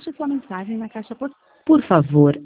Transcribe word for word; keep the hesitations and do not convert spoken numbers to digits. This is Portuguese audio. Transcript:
Deixe sua mensagem na caixa postal. Por favor,